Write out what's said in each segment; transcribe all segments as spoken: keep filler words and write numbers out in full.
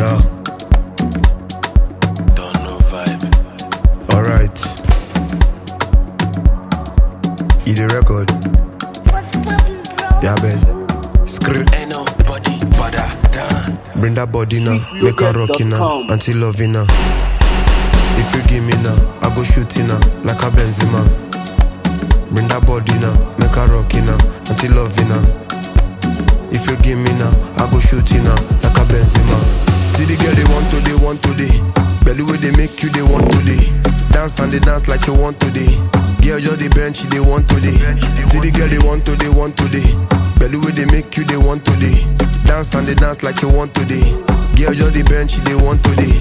Yeah. Don't know vibe. Alright. You the record. What's poppin', bro? Yeah, Ben. Script. Ain't nobody but I done. Bring that body now. Make her rockin' now. Until loving now. If you give me now, I go shooting now. Like a Benzema. Bring that body now. Make her rockin' now. Until loving now. If you give me now, I go shooting now. Like a Benzema. See the girl they want to, they want to day. Belly way they make you, they want to day. Dance and they dance like you want today. Girl, you're the bench, they want today. See the girl they want to, they want today. Belly way they make you, they want today. Dance and they dance like you want today. Girl, you're the bench, they want today.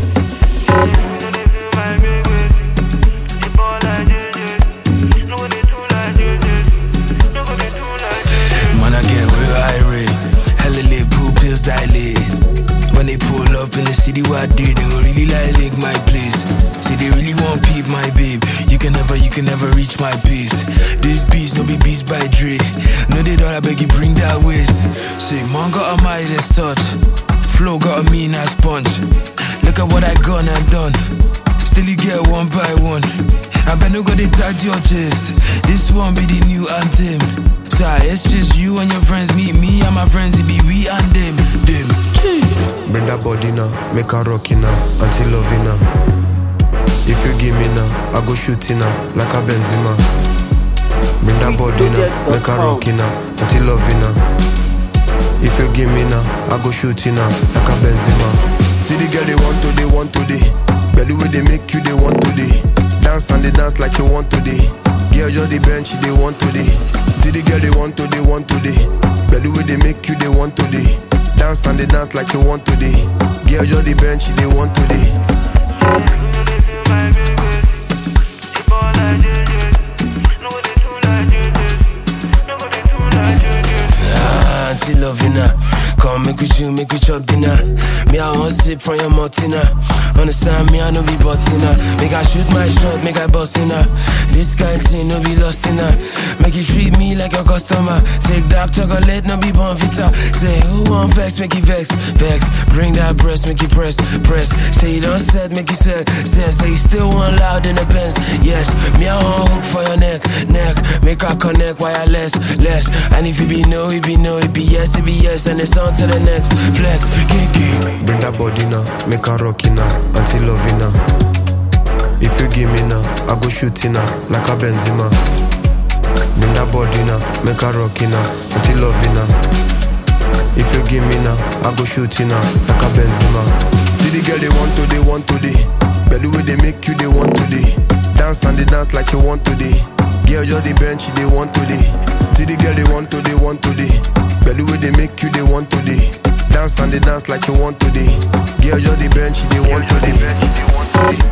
Man, I get real irate. Hella lit, pool pills dilate. When they pull up in the city where I did, they gon' really like link my place. See, they really want peep my babe. You can never, you can never reach my pace. This beats no be beats by Dre. No, they don't, I beg you bring that waist. Say, man got a Midas touch. Flow got a mean ass punch. Look at what I gone and done. Still you get one by one. I bet no go they touch your chest. This one be the new anthem. So it's just you and your friends. Meet me and my friends. It be we and them. Them. Bring that body now, make her rockin' now, until loving now. If you give me now, I go shooting now, like a Benzema. Bring that body now, make her rockin' now, until loving now. If you give me now, I go shooting now, like a Benzema. See the girl they want to, they want today. Belly way they make you, they want today. Dance and they dance like you want today. Girl, you're the bench, they want today. See the girl they want to, they want today. Belly way they make you, they want today. Dance and they dance like you want today. Girl, you're the bench, they want today. Ah, auntie loving her. Come make with you, make we chop dinner. Me, I want sip from your Martina. Understand me, I no be buttina. Make I shoot my shot, make I bust in her. This kind thing no be lost in her. Make you treat me like a customer. Take dark chocolate, no be bonfita. Say who want vex, make you vex, vex. Bring that breast, make you press, press. Say you don't set, make you set, set. Say you still want loud in the Benz. Yes, me I want hook for your neck, neck. Make her connect wireless, less. And if it be no, it be no, it be yes, it be yes. And it's on to the next flex, kiki. Bring that body now, make her rockin' now, until loving now. If you give me now, I go shooting now, like a Benzema. Bring that body now, make her rockin' now, until loving now. If you give me now, I go shooting now, like a Benzema. See the girl they want to, they want today. Belly way they make you, they want today. Dance and they dance like you want today. Girl, you're the bench, they want today. See the girl they want to, they want today. Belly way they make you, they want today. Dance and they dance like you want today. Girl, you're the bench, they want today.